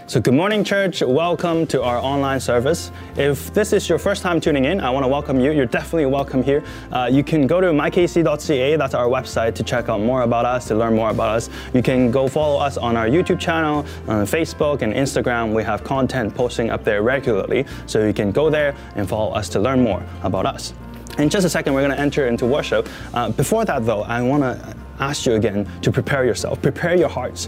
So good morning, church. Welcome to our online service. If this is your first time tuning in, I want to welcome you. You're definitely welcome here. You can go to mykc.ca, that's our website, to check out more about us, to learn more about us. You can go follow us on our YouTube channel, on Facebook and Instagram. We have content posting up there regularly, so you can go there and follow us to learn more about us. In just a second, we're going to enter into worship. Before that, though, I want to ask you again to prepare yourself, prepare your hearts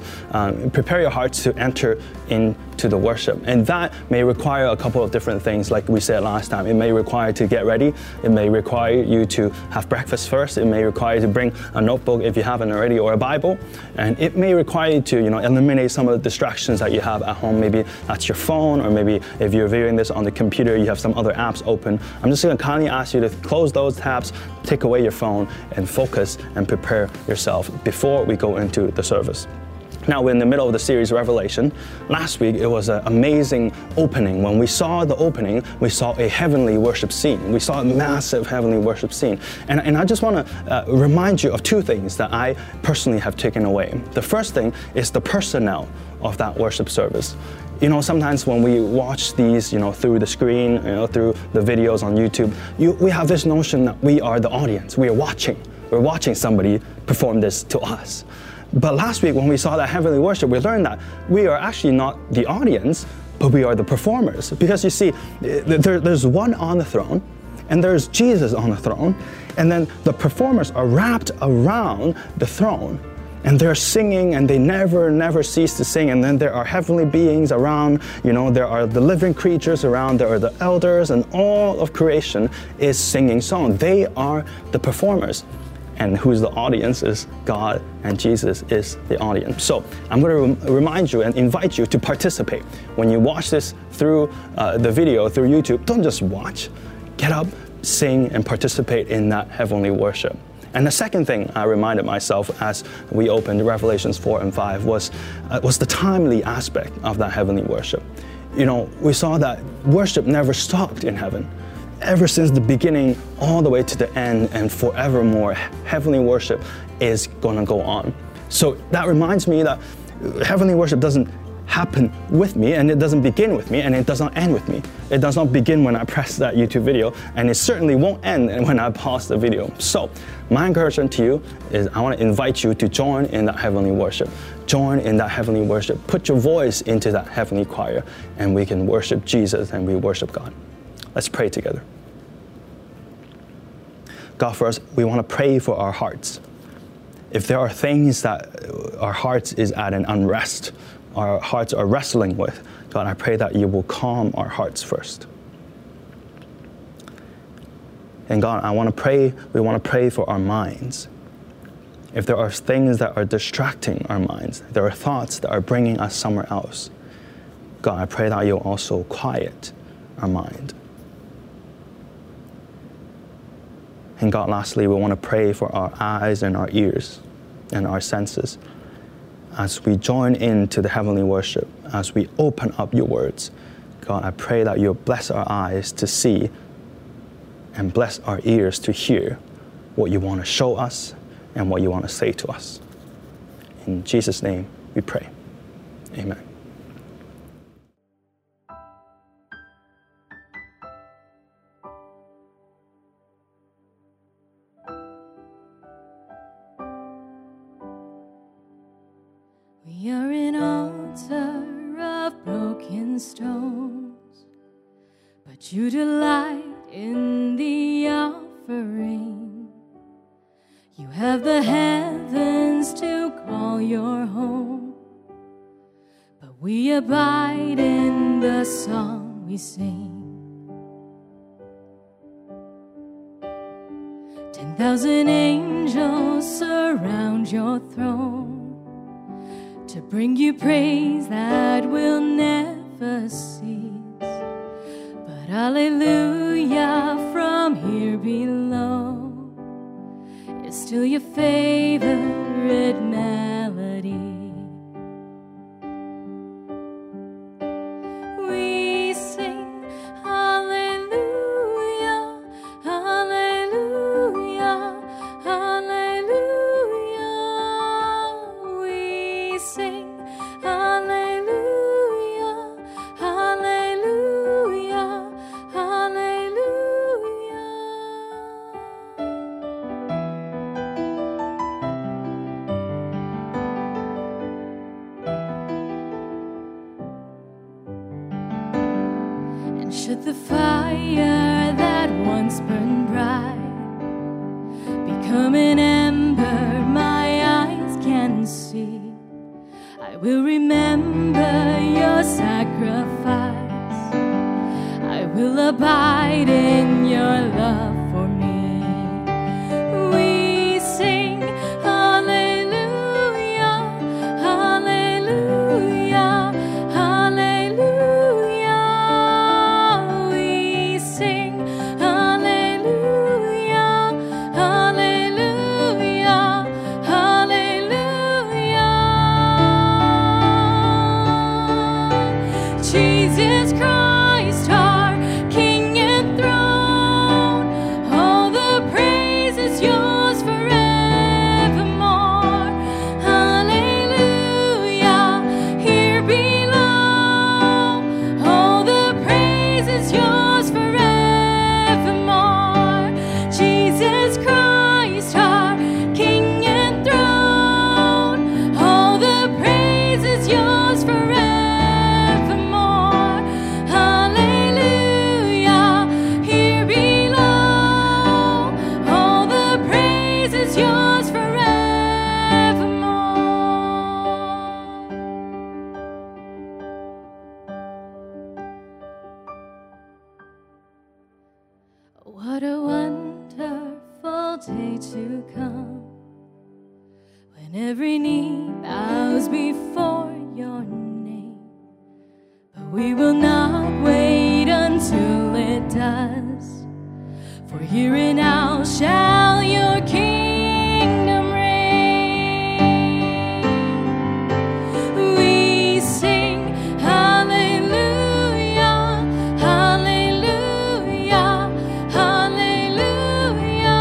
to enter into the worship. And that may require a couple of different things, like we said last time. It may require to get ready. It may require you to have breakfast first. It may require you to bring a notebook if you haven't already, or a Bible. And it may require you to, eliminate some of the distractions that you have at home. Maybe that's your phone, or maybe if you're viewing this on the computer, you have some other apps open. I'm just going to kindly ask you to close those tabs, take away your phone, and focus and prepare yourself before we go into the service. Now, we're in the middle of the series Revelation. Last week, it was an amazing opening. When we saw the opening, we saw a heavenly worship scene. We saw a massive heavenly worship scene. And I just want to remind you of two things that I personally have taken away. The first thing is the personnel of that worship service. Sometimes when we watch these, through the screen, through the videos on YouTube, we have this notion that we are the audience. We are watching. We're watching somebody perform this to us. But last week, when we saw that heavenly worship, we learned that we are actually not the audience, but we are the performers. Because you see, there's one on the throne, and there's Jesus on the throne, and then the performers are wrapped around the throne. And they're singing, and they never cease to sing. And then there are heavenly beings around, there are the living creatures around, there are the elders, and all of creation is singing song. They are the performers. And who's the audience is God, and Jesus is the audience. So I'm going to remind you and invite you to participate. When you watch this through the video, through YouTube, don't just watch. Get up, sing, and participate in that heavenly worship. And the second thing I reminded myself as we opened Revelations 4 and 5 was the timely aspect of that heavenly worship. We saw that worship never stopped in heaven. Ever since the beginning all the way to the end and forevermore, heavenly worship is going to go on. So that reminds me that heavenly worship doesn't happen with me, and it doesn't begin with me, and it does not end with me. It does not begin when I press that YouTube video, and it certainly won't end when I pause the video. So my encouragement to you is I want to invite you to join in that heavenly worship. Join in that heavenly worship. Put your voice into that heavenly choir, and we can worship Jesus and we worship God. Let's pray together. God, first, we want to pray for our hearts. If there are things that our hearts is at an unrest, our hearts are wrestling with, God, I pray that you will calm our hearts first. And God, we want to pray for our minds. If there are things that are distracting our minds, there are thoughts that are bringing us somewhere else, God, I pray that you'll also quiet our mind. And God, lastly, we want to pray for our eyes and our ears and our senses. As we join into the heavenly worship, as we open up your words, God, I pray that you'll bless our eyes to see and bless our ears to hear what you want to show us and what you want to say to us. In Jesus' name we pray. Amen. We are an altar of broken stones, but you delight in the offering. You have the heavens to call your home, but we abide in the song we sing. 10,000 angels surround your throne to bring you praise that will never cease. But hallelujah from here below is still your favorite melody. We sing hallelujah, hallelujah, hallelujah. We sing hallelujah, Should the fire that once burned bright become an ember my eyes can see, I will remember your sacrifice. I will abide in your love for me. We sing hallelujah, hallelujah, hallelujah. We sing hallelujah, hallelujah, hallelujah. Jesus Christ, our King and throne, all the praise is yours forevermore. Hallelujah, here below, all the praise is yours forevermore. Jesus Christ, our King and throne, all the praise is yours forevermore. Hallelujah, here below, all the praise is yours forevermore. What a wonderful day to come, when every knee bows before your name. But we will not wait until it does, for here and now shall your kingdom reign. We sing hallelujah, hallelujah, hallelujah.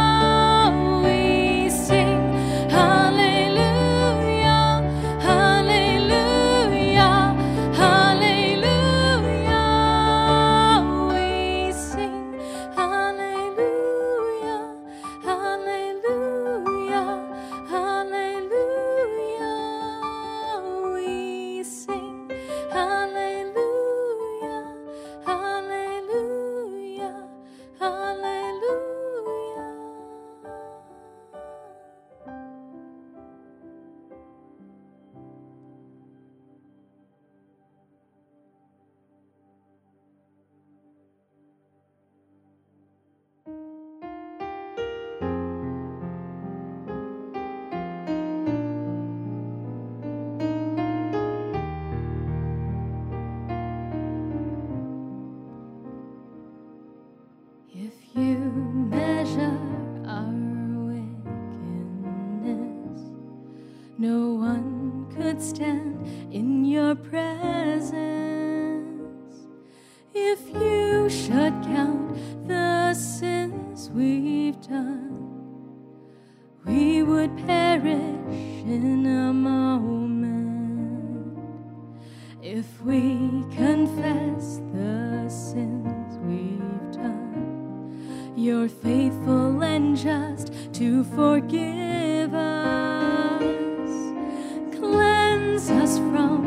We sing hallelujah, hallelujah, hallelujah. We sing hallelujah, hallelujah, hallelujah. We sing hallelujah, hallelujah, hallelujah. If you measure our wickedness, no one could stand in your presence. If you should count the sins we've done, we would perish in a moment. If we confess the sins we've done, you're faithful and just to forgive us. Cleanse us from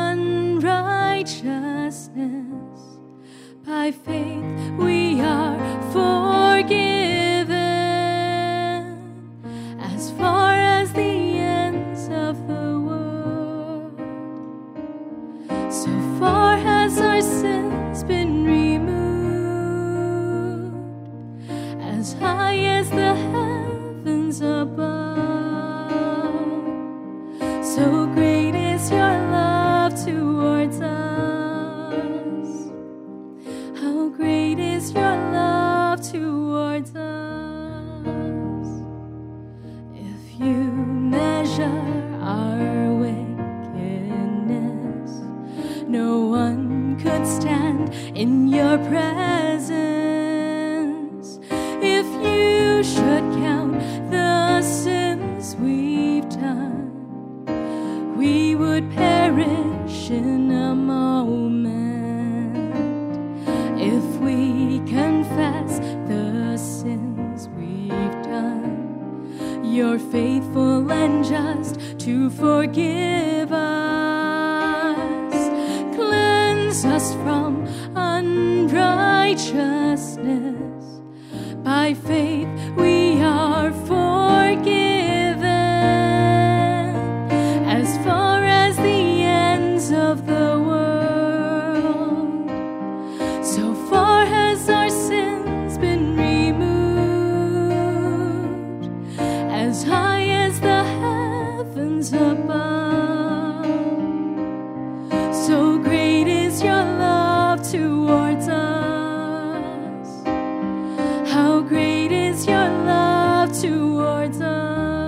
unrighteousness. By faith we are forgiven. As far as the ends of the world, so far has our sins been removed. As high as the heavens above, so great is your love towards us. How great is your love towards us. If you measure our wickedness, no one could stand in your presence. If you should count the sins we've done, we would perish in a moment. If we confess the sins we've done, you're faithful and just to forgive us. Cleanse us from unrighteousness. righteousness. By faith we are forgiven. As far as the ends of the world, so far has our sins been removed. As high as the heavens above, so great is your love towards us. How great is your love towards us.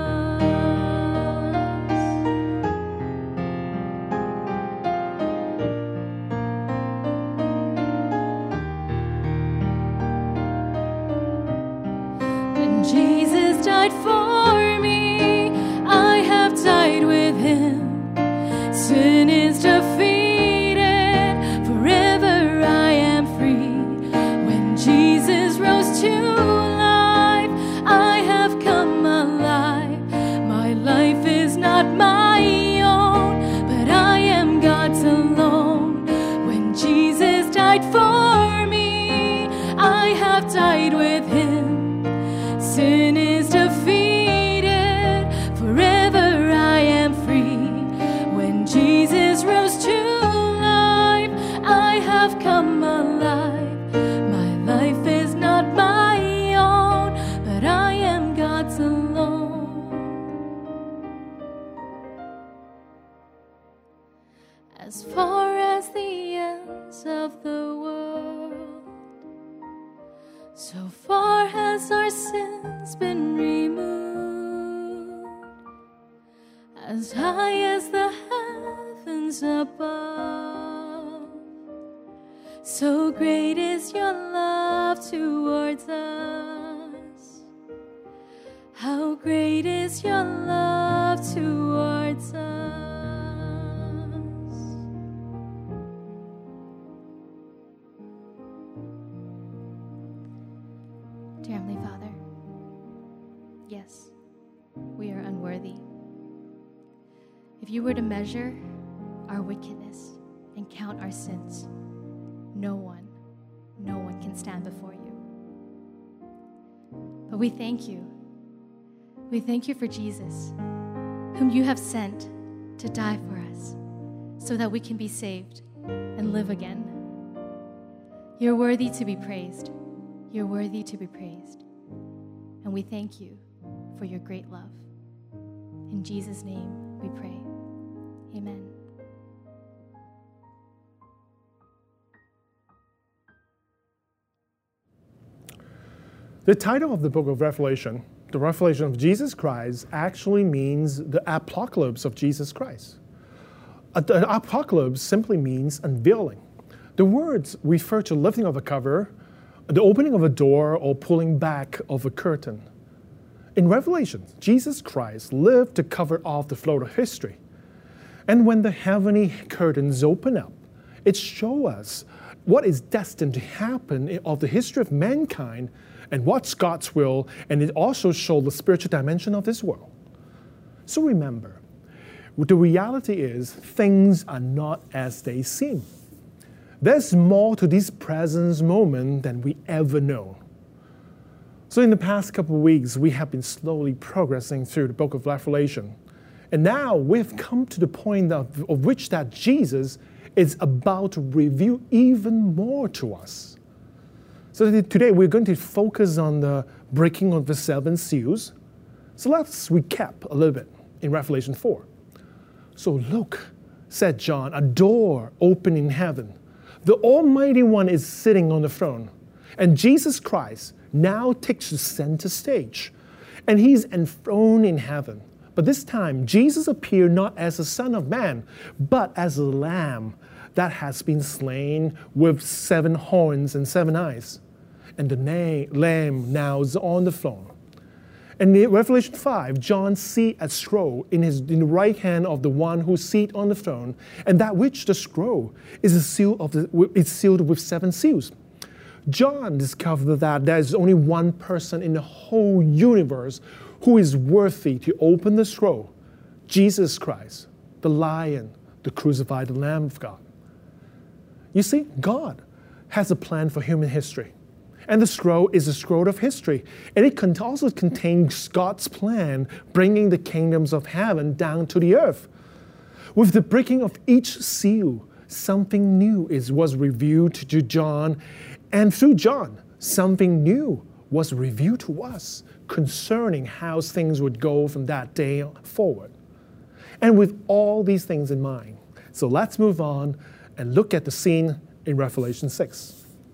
When Jesus died for me, I have died with him. Sin is defeated, forever I am free. When Jesus rose to life, I have come alive. My life is not my own, but I am God's alone. When Jesus died for me, I have died with him. Sin is defeated, forever I am free. When Jesus rose to life, I have come alive. My life is not my own, but I am God's alone. As far as the ends of the world, so far has our sins been removed. As high as the heavens above, so great is your love towards us. How great is your love towards us. Dear Heavenly Father, yes, we are unworthy. If you were to measure our wickedness and count our sins, no one can stand before you. But we thank you. We thank you for Jesus, whom you have sent to die for us so that we can be saved and live again. You're worthy to be praised. You're worthy to be praised. And we thank you for your great love. In Jesus' name we pray. Amen. The title of the book of Revelation, the revelation of Jesus Christ, actually means the apocalypse of Jesus Christ. The apocalypse simply means unveiling. The words refer to lifting of a cover, the opening of a door, or pulling back of a curtain. In Revelation, Jesus Christ lived to cover off the flow of history. And when the heavenly curtains open up, it shows us what is destined to happen of the history of mankind and what's God's will, and it also shows the spiritual dimension of this world. So remember, the reality is things are not as they seem. There's more to this present moment than we ever know. So in the past couple of weeks, we have been slowly progressing through the book of Revelation. And now we've come to the point of which that Jesus is about to reveal even more to us. So today we're going to focus on the breaking of the 7 seals. So let's recap a little bit in Revelation 4. So look, said John, a door opened in heaven. The Almighty One is sitting on the throne. And Jesus Christ now takes the center stage. And he's enthroned in heaven. But this time, Jesus appeared not as a son of man, but as a lamb that has been slain with 7 horns and 7 eyes. And the lamb now is on the throne. And in Revelation 5, John sees a scroll in the right hand of the one who sits on the throne, and that which the scroll is sealed with 7 seals. John discovered that there is only one person in the whole universe who is worthy to open the scroll, Jesus Christ, the Lion, the crucified Lamb of God. You see, God has a plan for human history. And the scroll is a scroll of history. And it also contains God's plan, bringing the kingdoms of heaven down to the earth. With the breaking of each seal, something new was revealed to John. And through John, something new was revealed to us concerning how things would go from that day forward. And with all these things in mind, so let's move on and look at the scene in Revelation 6.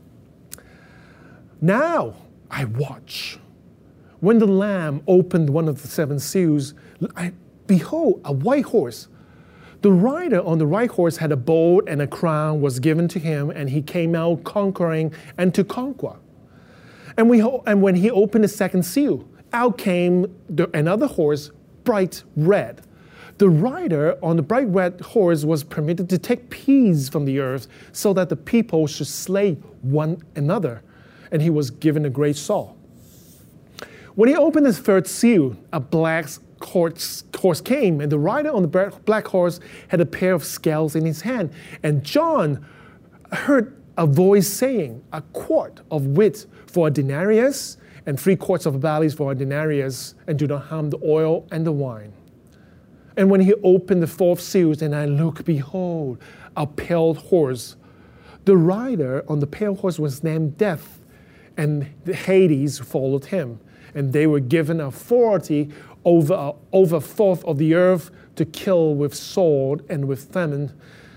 Now I watch. When the Lamb opened one of the 7 seals, behold, a white horse. The rider on the white horse had a bow, and a crown was given to him, and he came out conquering and to conquer. And when he opened the 2nd seal, out came another horse, bright red. The rider on the bright red horse was permitted to take peas from the earth so that the people should slay one another. And he was given a great sword. When he opened the 3rd seal, a black horse came, and the rider on the black horse had a pair of scales in his hand. And John heard a voice saying, a quart of wheat for a denarius, and 3 quarts of barley for a denarius, and do not harm the oil and the wine. And when he opened the 4th seal, and I looked, behold, a pale horse. The rider on the pale horse was named Death, and Hades followed him. And they were given authority over 1/4 of the earth to kill with sword and with famine.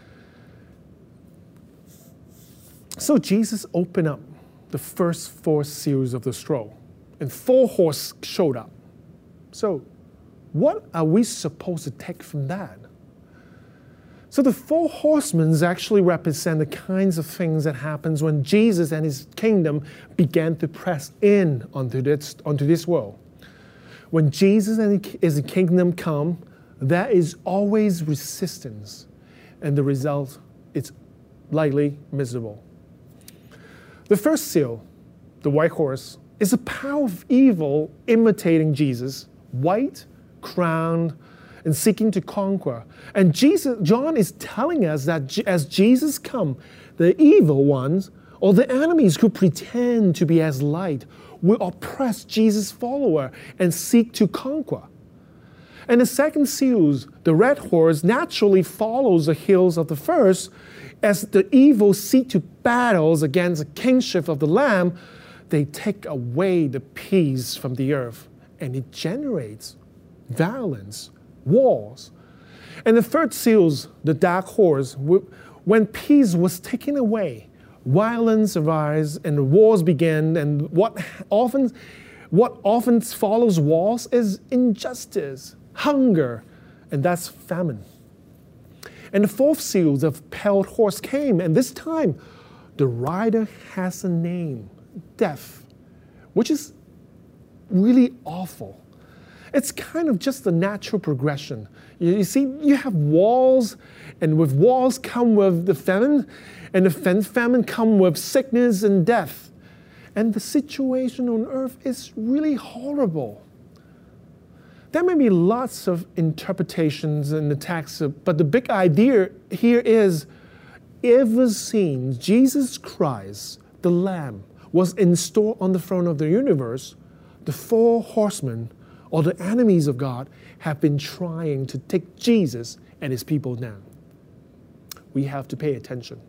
So Jesus opened up the first 4 seals of the scroll, and 4 horses showed up. So what are we supposed to take from that? So the 4 horsemen actually represent the kinds of things that happens when Jesus and his kingdom began to press in onto this world. When Jesus and his kingdom come, there is always resistance, and the result is likely miserable. The first seal, the white horse, is a power of evil imitating Jesus, white, crowned, and seeking to conquer. And John is telling us that as Jesus come, the evil ones, or the enemies who pretend to be as light, will oppress Jesus' follower and seek to conquer. And the 2nd seal, the red horse, naturally follows the heels of the first. As the evil seek to battle against the kingship of the Lamb, they take away the peace from the earth, and it generates violence, wars. And the 3rd seal, the dark horse, when peace was taken away, violence arises and wars begin. And what often follows wars is injustice, hunger, and that's famine. And the 4th seal, the pale horse came, and this time the rider has a name, Death, which is really awful. It's kind of just the natural progression. You see, you have wars, and with wars come with the famine, and the famine come with sickness and death. And the situation on earth is really horrible. There may be lots of interpretations in the text, but the big idea here is, ever since Jesus Christ, the Lamb, was installed on the throne of the universe, the 4 horsemen, or the enemies of God, have been trying to take Jesus and his people down. We have to pay attention.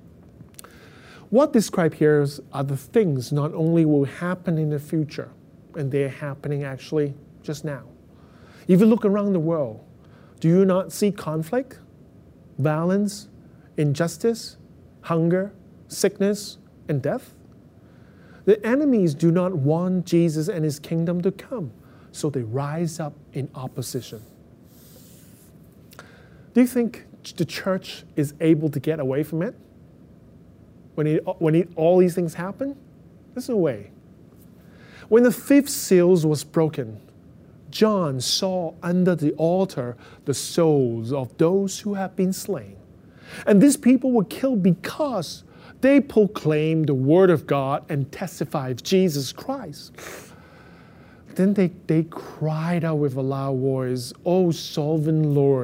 What described here are the things not only will happen in the future, and they're happening actually just now. If you look around the world, do you not see conflict, violence, injustice, hunger, sickness, and death? The enemies do not want Jesus and his kingdom to come, so they rise up in opposition. Do you think the church is able to get away from it? When all these things happen? There's no way. When the 5th seal was broken, John saw under the altar the souls of those who had been slain. And these people were killed because they proclaimed the word of God and testified of Jesus Christ. Then they cried out with a loud voice, "O sovereign Lord,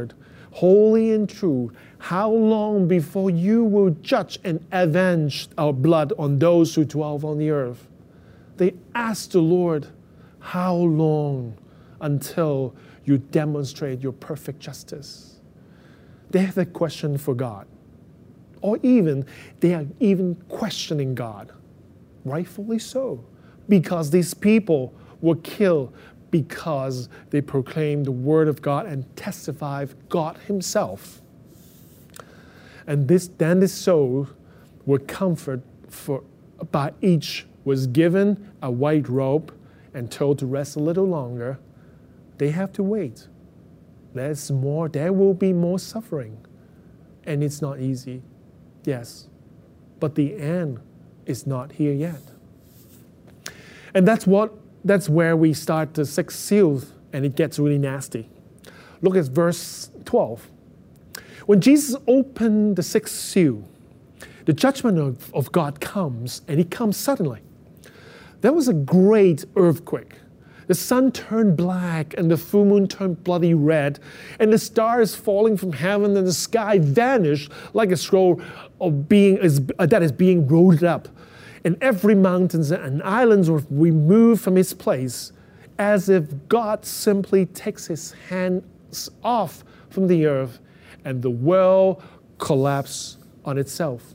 holy and true, how long before you will judge and avenge our blood on those who dwell on the earth? They asked the Lord, how long until you demonstrate your perfect justice? They have a question for God. Or even, they are even questioning God. Rightfully so. Because these people were killed because they proclaimed the word of God and testified God himself. And then the souls were comforted by each was given a white robe and told to rest a little longer. They have to wait. There will be more suffering. And it's not easy. Yes. But the end is not here yet. And that's where we start the sixth seal, and it gets really nasty. Look at verse 12. When Jesus opened the sixth seal, the judgment of God comes, and it comes suddenly. There was a great earthquake. The sun turned black, and the full moon turned bloody red, and the stars falling from heaven and the sky vanished like a scroll that is being rolled up. And every mountain and island was removed from its place, as if God simply takes his hands off from the earth, and the world collapsed on itself.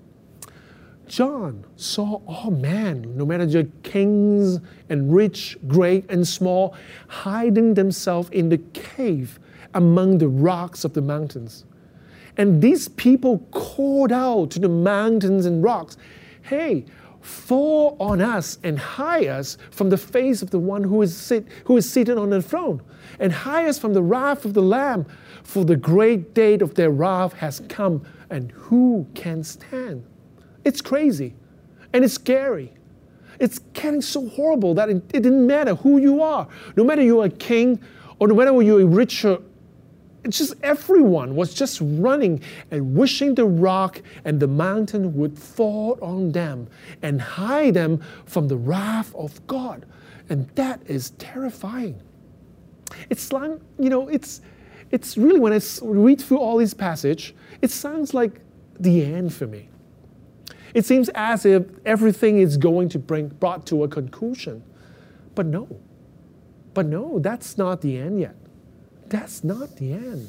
John saw all men, no matter the kings and rich, great and small, hiding themselves in the cave among the rocks of the mountains. And these people called out to the mountains and rocks, hey, fall on us and hide us from the face of the one who is seated on the throne, and hide us from the wrath of the Lamb, for the great day of their wrath has come, and who can stand? It's crazy, and it's scary. It's getting so horrible that it didn't matter who you are. No matter you're a king, or no matter you're a richer, it's just everyone was just running and wishing the rock and the mountain would fall on them and hide them from the wrath of God. And that is terrifying. It's like, it's really, when I read through all these passages, it sounds like the end for me. It seems as if everything is going to brought to a conclusion. But no, that's not the end yet. That's not the end.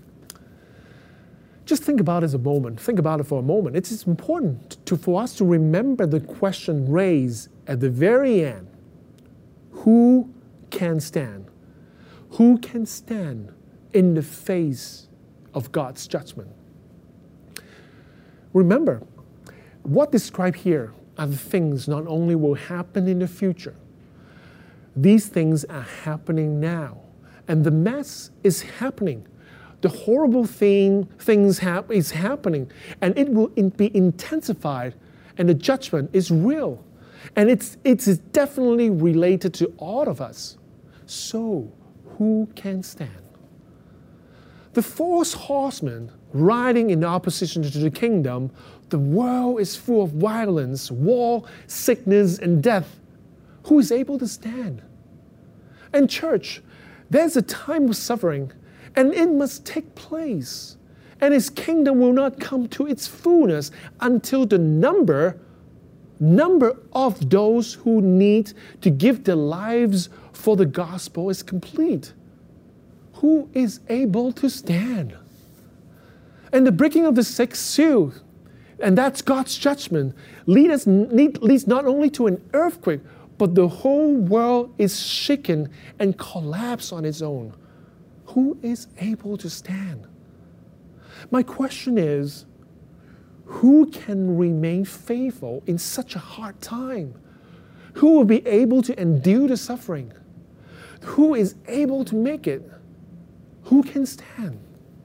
Just think about it for a moment. It is important for us to remember the question raised at the very end. Who can stand? Who can stand in the face of God's judgment? Remember, what described here are the things not only will happen in the future. These things are happening now. And the mess is happening. The horrible things is happening. And it will be intensified. And the judgment is real. And it's definitely related to all of us. So, who can stand? The false horsemen riding in opposition to the kingdom, the world is full of violence, war, sickness, and death. Who is able to stand? And church, there's a time of suffering, and it must take place. And his kingdom will not come to its fullness until the number of those who need to give their lives for the gospel is complete. Who is able to stand? And the breaking of the sixth seal, and that's God's judgment, leads not only to an earthquake, but the whole world is shaken and collapsed on its own. Who is able to stand? My question is, who can remain faithful in such a hard time? Who will be able to endure the suffering? Who is able to make it? Who can stand?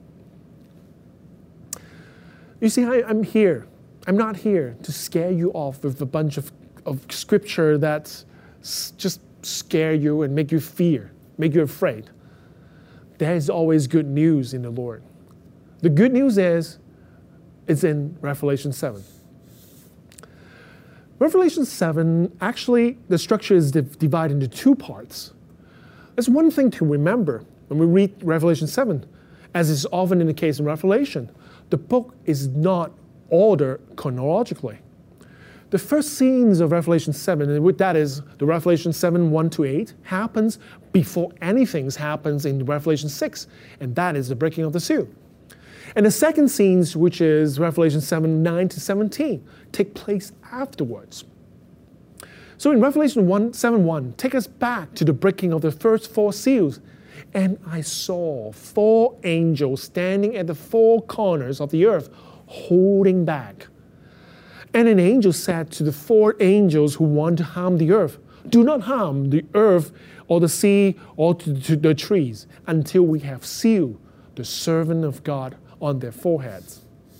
You see, I'm here. I'm not here to scare you off with a bunch of scripture that just scare you and make you fear, make you afraid. There is always good news in the Lord. The good news is, it's in Revelation 7. Revelation 7, actually, the structure is divided into two parts. There's one thing to remember when we read Revelation 7, As is often in the case in Revelation, the book is not ordered chronologically. The first scenes of Revelation 7, and that is the Revelation 7, 1 to 8, happens before anything happens in Revelation 6, and that is the breaking of the seal. And the second scenes, which is Revelation 7, 9 to 17, take place afterwards. So in Revelation 7:1, take us back to the breaking of the first 4 seals. And I saw 4 angels standing at the 4 corners of the earth, holding back. And an angel said to the 4 angels who want to harm the earth, do not harm the earth or the sea or to the trees until we have sealed the servant of God on their foreheads.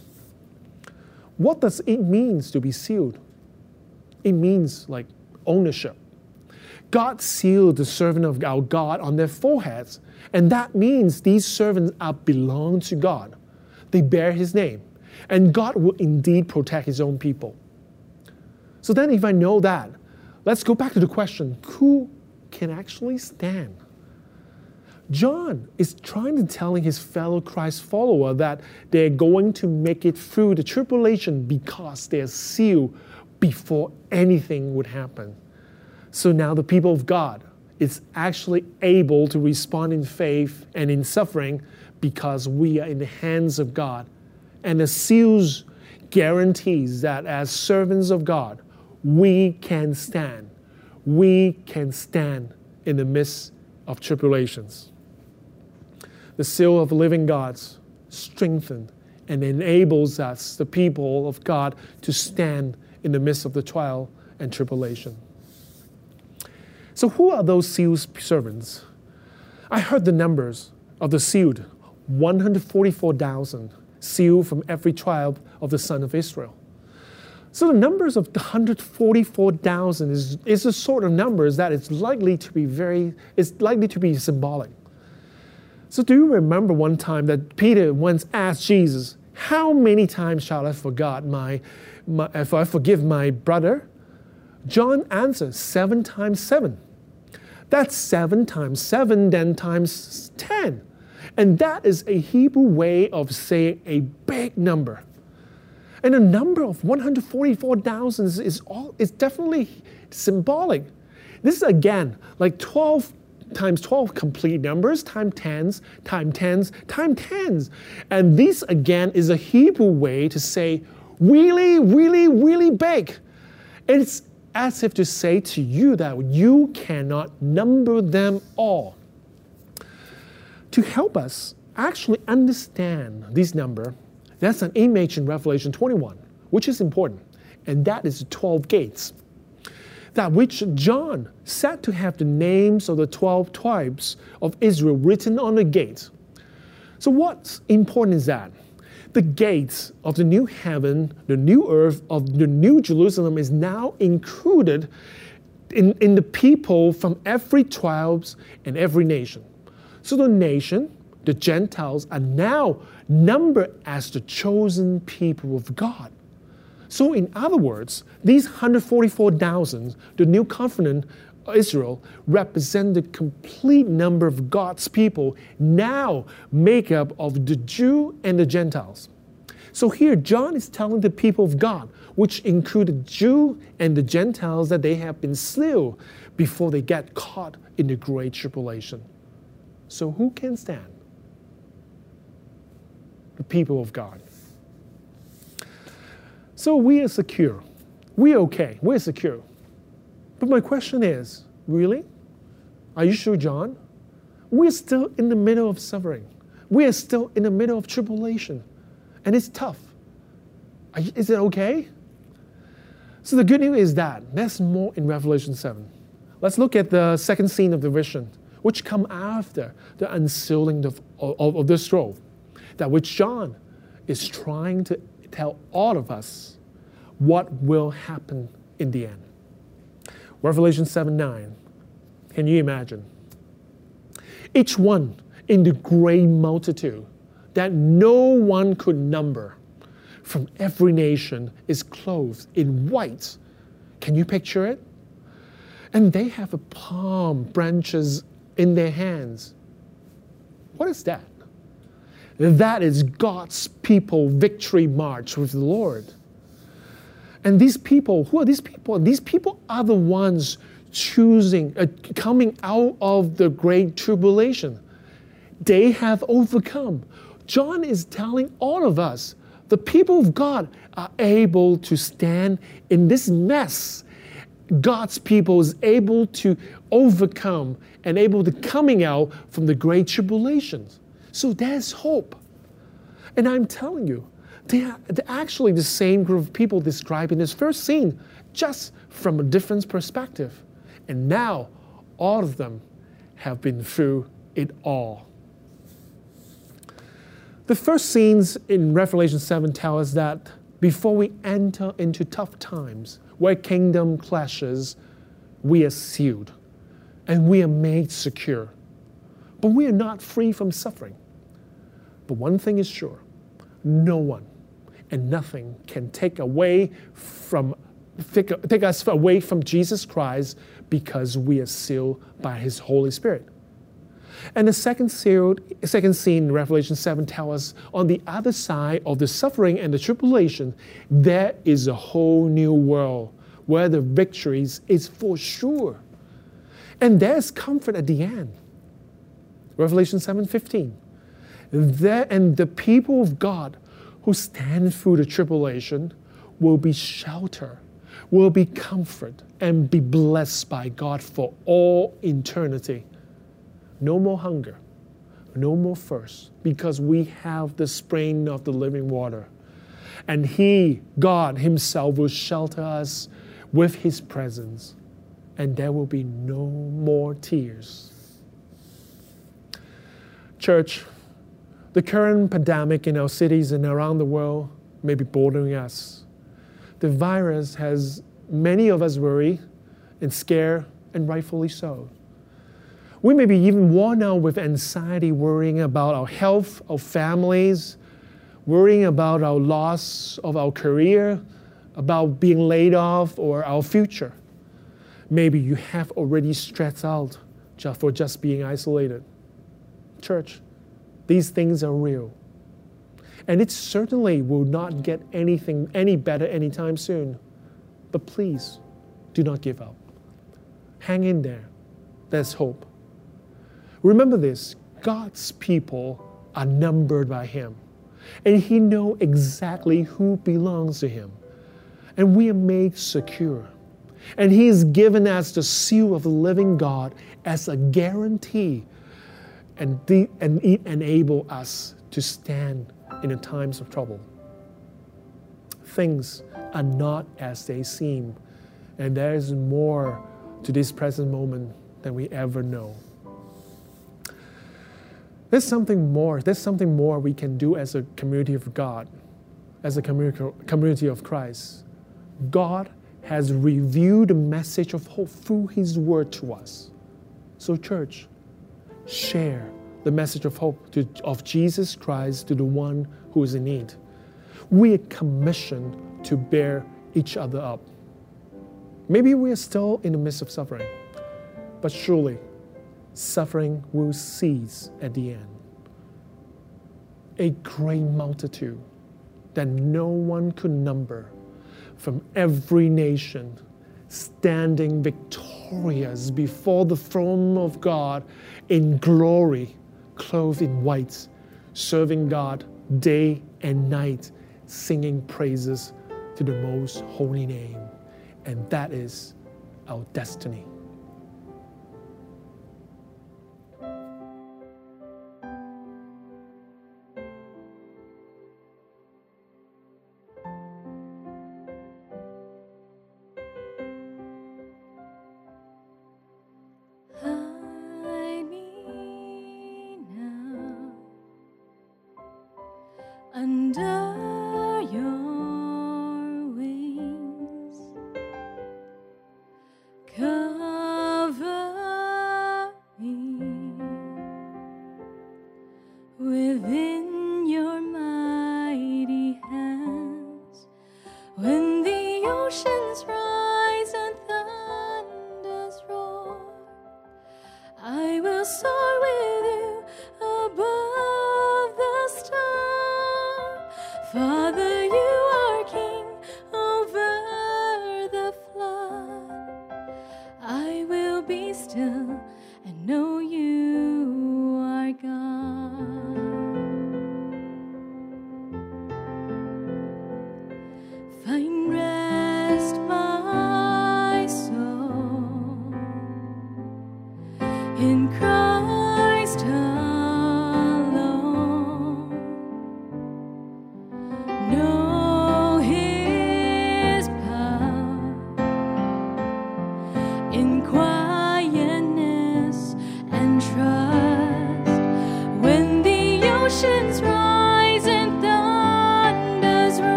What does it mean to be sealed? It means like ownership. God sealed the servant of our God on their foreheads, and that means these servants belong to God. They bear His name, and God will indeed protect His own people. So then if I know that, let's go back to the question, who can actually stand? John is trying to tell his fellow Christ follower that they're going to make it through the tribulation because they're sealed before anything would happen. So now the people of God is actually able to respond in faith and in suffering because we are in the hands of God. And the seals guarantees that as servants of God, we can stand. We can stand in the midst of tribulations. The seal of the living God strengthens and enables us, the people of God, to stand in the midst of the trial and tribulation. So who are those sealed servants? I heard the numbers of the sealed, 144,000 sealed from every tribe of the son of Israel. So the numbers of the 144,000 is a sort of numbers that is likely to be symbolic. So do you remember one time that Peter once asked Jesus, how many times shall I forgive my brother? John answered, 7 times 7. That's 7 times 7, then times 10. And that is a Hebrew way of saying a big number. And the number of 144,000 is definitely symbolic. This is again like 12 times 12 complete numbers, times 10s, times 10s, times 10s. And this again is a Hebrew way to say really, really, really big. It's as if to say to you that you cannot number them all. To help us actually understand this number, that's an image in Revelation 21, which is important, and that is the 12 gates, that which John said to have the names of the 12 tribes of Israel written on the gates. So what's important is that the gates of the new heaven, the new earth, of the new Jerusalem is now included in the people from every tribe and every nation. So the nation, the Gentiles, are now numbered as the chosen people of God. So in other words, these 144,000, the new covenant Israel, represent the complete number of God's people now make up of the Jew and the Gentiles. So here John is telling the people of God, which include the Jew and the Gentiles, that they have been sealed before they get caught in the great tribulation. So who can stand? The people of God. So we are secure. We're okay. We're secure. But my question is, really? Are you sure, John? We're still in the middle of suffering. We are still in the middle of tribulation. And it's tough. Is it okay? So the good news is that there's more in Revelation 7. Let's look at the second scene of the vision, which come after the unsealing of the scroll, that which John is trying to tell all of us what will happen in the end. Revelation 7:9. Can you imagine? Each one in the great multitude that no one could number from every nation is clothed in white. Can you picture it? And they have a palm branches in their hands. What is that? That is God's people victory march with the Lord. And these people, who are these people? These people are the ones coming out of the great tribulation. They have overcome. John is telling all of us, the people of God are able to stand in this mess. God's people is able to overcome and able to coming out from the great tribulations. So there's hope. And I'm telling you, they're actually the same group of people described in this first scene, just from a different perspective. And now, all of them have been through it all. The first scenes in Revelation 7 tell us that before we enter into tough times, where kingdom clashes, we are sealed and we are made secure. But we are not free from suffering. But one thing is sure, no one and nothing can take us away from Jesus Christ, because we are sealed by His Holy Spirit. And the second scene in Revelation 7 tells us on the other side of the suffering and the tribulation, there is a whole new world where the victories is for sure. And there's comfort at the end. Revelation 7:15. And the people of God who stand through the tribulation will be sheltered, will be comforted, and be blessed by God for all eternity. No more hunger, no more thirst, because we have the spring of the living water. And He, God Himself, will shelter us with His presence, and there will be no more tears. Church, the current pandemic in our cities and around the world may be bothering us. The virus has many of us worried and scared, and rightfully so. We may be even worn out with anxiety, worrying about our health, our families, worrying about our loss of our career, about being laid off, or our future. Maybe you have already stressed out for just being isolated. Church, these things are real. And it certainly will not get any better anytime soon. But please, do not give up. Hang in there. There's hope. Remember this, God's people are numbered by Him. And He knows exactly who belongs to Him. And we are made secure. And He has given us the seal of the living God as a guarantee. And it enables us to stand in the times of trouble. Things are not as they seem. And there is more to this present moment than we ever know. There's something more we can do as a community of God, as a community of Christ. God has revealed the message of hope through His word to us. So church, share the message of hope of Jesus Christ to the one who is in need. We are commissioned to bear each other up. Maybe we are still in the midst of suffering, but surely suffering will cease at the end. A great multitude that no one could number from every nation, standing victorious before the throne of God in glory, clothed in white, serving God day and night, singing praises to the most holy name. And that is our destiny. Hide me now under your wings. Come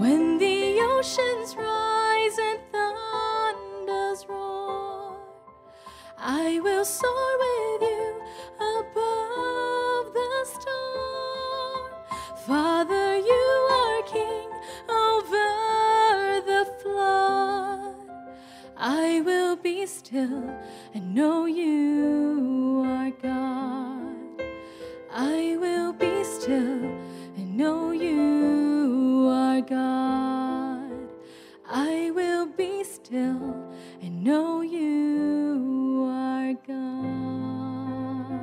When the oceans rise and thunders roar, I will soar with you above the storm. Father, you are king over the flood. I will be still and know you are God. I will be still and know you are God. I will be still and know you are God.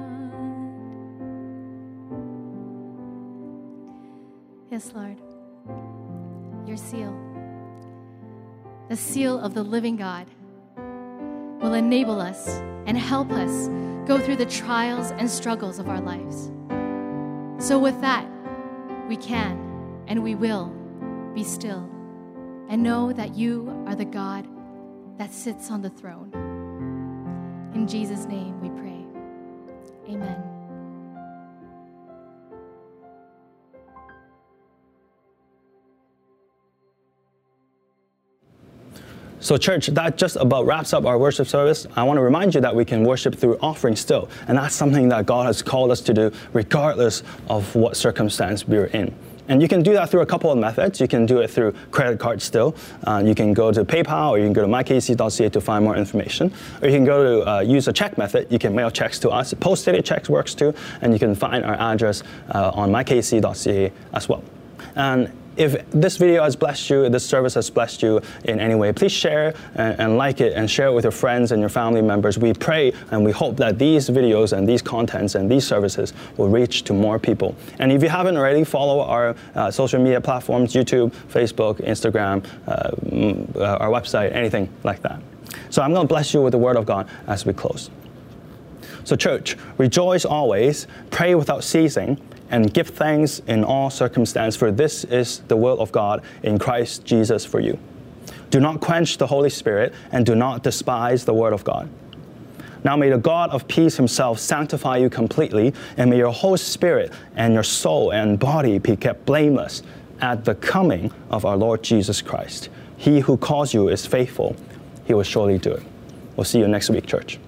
Yes, Lord, your seal, the seal of the living God, will enable us and help us go through the trials and struggles of our lives. So with that, we can and we will be still and know that you are the God that sits on the throne. In Jesus' name we pray. Amen. So church, that just about wraps up our worship service. I want to remind you that we can worship through offering still, and that's something that God has called us to do regardless of what circumstance we're in. And you can do that through a couple of methods. You can do it through credit card still. You can go to PayPal, or you can go to mykc.ca to find more information. Or you can go to use a check method. You can mail checks to us. Post-dated checks works too, and you can find our address on mykc.ca as well. And if this video has blessed you, this service has blessed you in any way, please share and like it and share it with your friends and your family members. We pray and we hope that these videos and these contents and these services will reach to more people. And if you haven't already, follow our social media platforms, YouTube, Facebook, Instagram, our website, anything like that. So I'm going to bless you with the word of God as we close. So church, rejoice always, pray without ceasing, and give thanks in all circumstances, for this is the will of God in Christ Jesus for you. Do not quench the Holy Spirit, and do not despise the word of God. Now may the God of peace himself sanctify you completely, and may your whole spirit and your soul and body be kept blameless at the coming of our Lord Jesus Christ. He who calls you is faithful. He will surely do it. We'll see you next week, church.